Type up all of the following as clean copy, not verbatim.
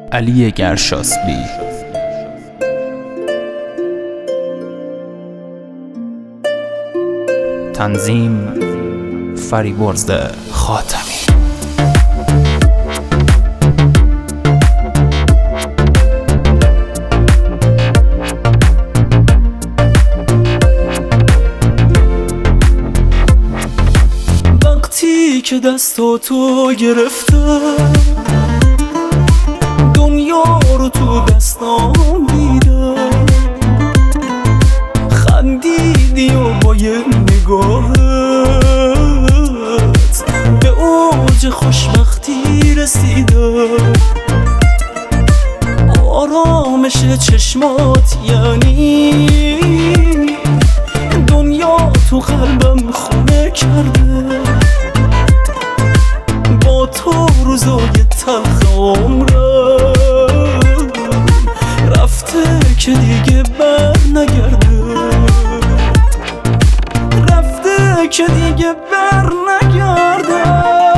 علی گرشاسبی. تنظیم فریبرز خاتمی. وقتی که دستاتو گرفتم دنیا رو تو دستام دیدم، خندیدی و با یه نگاهت به اوج خوشبختی رسیدم. آرامش چشمات یعنی دنیا تو قلبم خونه کرده. با تو روزای تلخ عمرم رفته که دیگه بر نگرده، رفته که دیگه بر نگرده.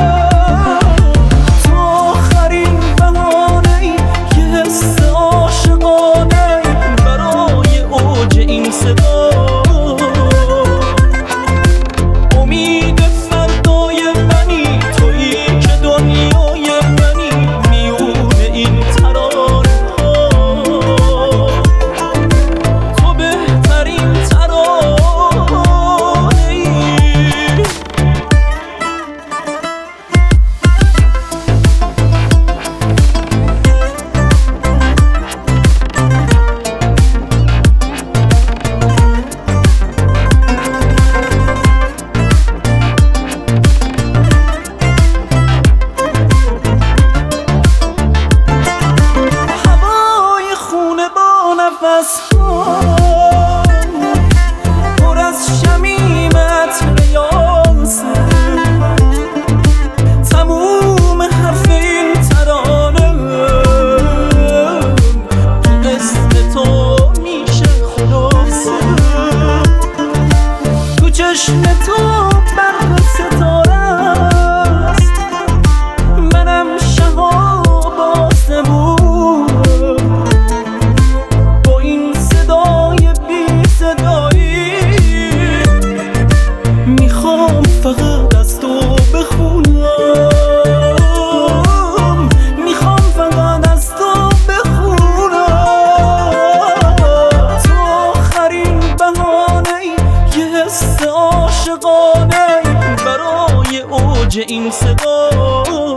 تو آخرین بهانه یه حس عاشقانه برای اوج این صدا، امید فردای منی، تویی که دنیای منی میون این ترانه ها. تو بهترین ترانه ای. هوای خونه با نفس پر از شمیمت ریاضه، تموم حرف این ترانه تو قصد تو میشه خلاصه. تو چشم تو برق ستاره است، منم شهاب آسمون. با این صدای بی صدایی میخوام فقط از تو بخونم، میخوام فقط از تو بخونم. تو آخرین بهانه یه حس عاشقانه برای اوج این صدا.